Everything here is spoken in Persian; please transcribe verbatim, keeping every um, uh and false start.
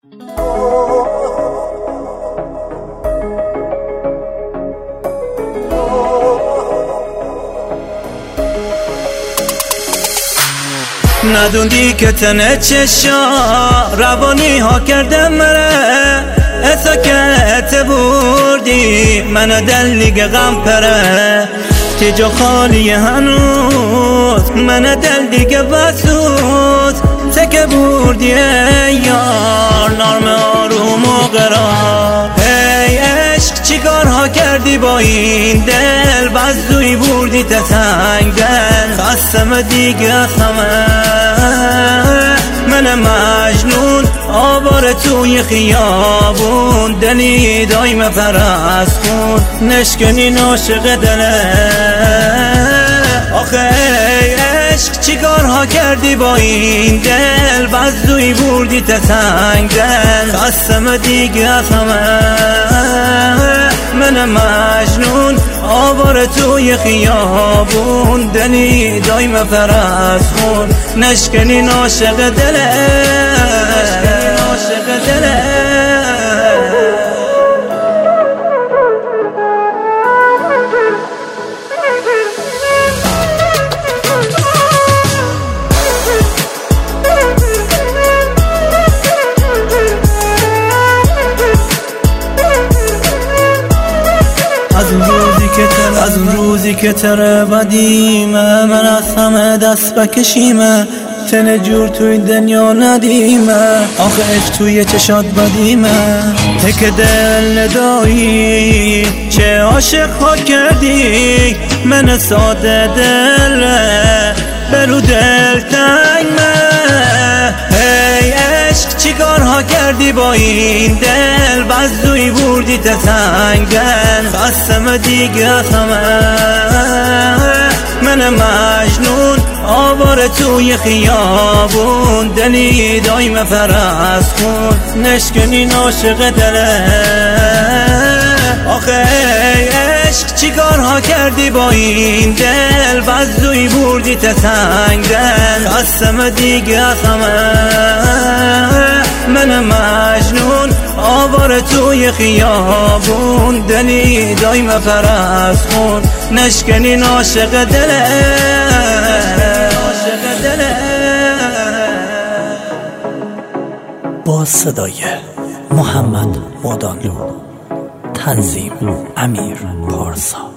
ندوندی که تنه چشا روانی ها کرده مره اتا که ات بردی من دل دیگه غم پره تی جا خالی هنوز من دل دیگه بسوز تکه بردی ای یار نارم آروم و قرار ای عشق چیکار ها کردی با این دل بزدوی بردی تتنگ دل خستم دیگه همه من مجنون آوار توی خیابون دلی دایم پرست کن نشکنی عاشق دله آخه ای عشق چیکار ها کردی با این دل بزدوی بردی تتنگ دل خستم دیگه همه من مجنون آوار توی خیابون دلی دایم پرست کن نشکنی عاشق دله نشکنی عاشق دله از اون روزی که تره از اون روزی که تره بدیمه من از همه دست بکشیمه تن جور توی دنیا ندیمه آخه عشق توی چشات بدیمه تک دل ندایی چه عاشق ها کردی من ساده دل برو دل تنگمه ای عشق چیکار ها کردی با این دل بزدوی بردی تتنگ دل خستم دیگه همه من مجنون آوار توی خیابون دلی دایم پرست کن نشکنی عاشق دله آخه ای عشق چیکار ها کردی با این دل بزدوی بردی تتنگ دل خستم دیگه همه من مجنون آوار توی خیابون دلی دایم پرست کن نشکنی عاشق دله عاشق دله با صدای محمد مادانلو، تنظیم امیر پارسا.